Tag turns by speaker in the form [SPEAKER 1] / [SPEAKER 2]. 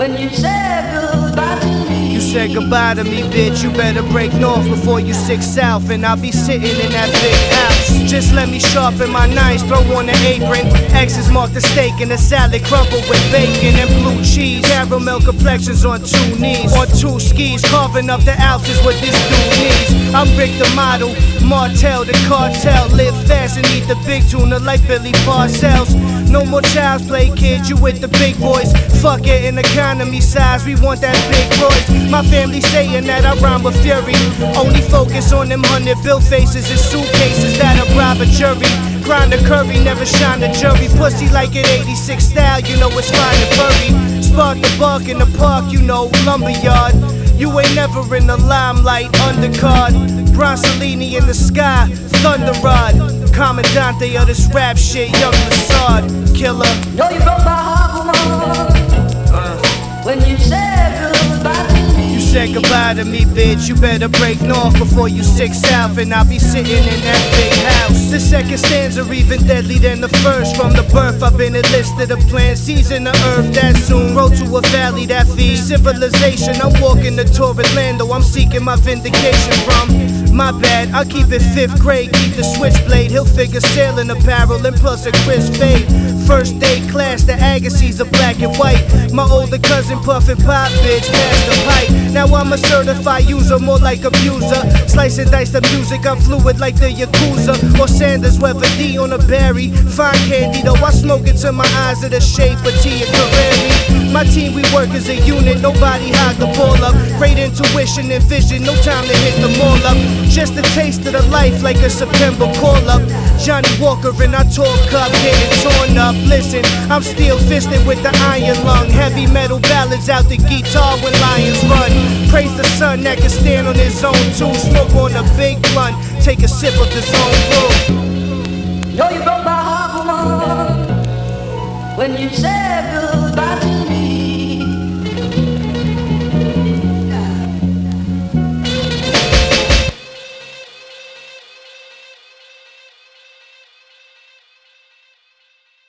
[SPEAKER 1] when you said goodbye to me.
[SPEAKER 2] You said goodbye to me, bitch. You better break north before you 6 south, and I'll be sitting in that big house. Just let me sharpen my knives, throw on an apron. X's mark the steak and the salad crumbled with bacon and blue cheese. Caramel complexions on 2 knees, on 2 skis, carving up the ounces what this dude needs. I'm Rick the model, Martell the cartel. Live fast and eat the big tuna like Billy Parcells. No more child's play, kid, you with the big boys. Fuck it, in economy size, we want that big Royce. My family saying that I rhyme with fury. Only focus on them 100 bill faces and suitcases that'll bribe a jury. Grind the curry, never shine the jury. Pussy like an 86 style, you know it's fine and furry. Spark the buck in the park, you know, lumberyard. You ain't never in the limelight, undercard. Bronzolini in the sky, thunder rod. Commandante of this rap shit, young Lassard. Killer.
[SPEAKER 1] Know you broke my heart, woman, when you said goodbye to me.
[SPEAKER 2] You said goodbye to me, bitch. You better break north before you 6 south, and I'll be sitting in that big house. The second stanza even deadly than the first. From the birth, I've been enlisted. A plant season the earth that soon. Road to a valley that feeds civilization. I'm walking to Torrelando. I'm seeking my vindication from. My bad, I'll keep it 5th grade, keep the switchblade. He'll figure sailing apparel and plus a crisp fade. First day class, the Agassiz are black and white. My older cousin puffin' pop, bitch, pass the pipe. Now I'm a certified user, more like abuser. Slice and dice the music, I'm fluid like the Yakuza. Or Sanders, Weather D on a berry. Fine candy though, I smoke it till my eyes are the shape of Tia Carreri. My team, we work as a unit, nobody hog the ball up. Great intuition and vision, no time to hit them all up. Just a taste of the life like a September call-up. Johnny Walker in our talk cup, getting torn up. Listen, I'm still fisted with the iron lung. Heavy metal ballads out the guitar when lions run. Praise the sun that can stand on his own too. Smoke on a big blunt, take a sip of his own brew.
[SPEAKER 1] Know you broke my heart, woman, when you said goodbye.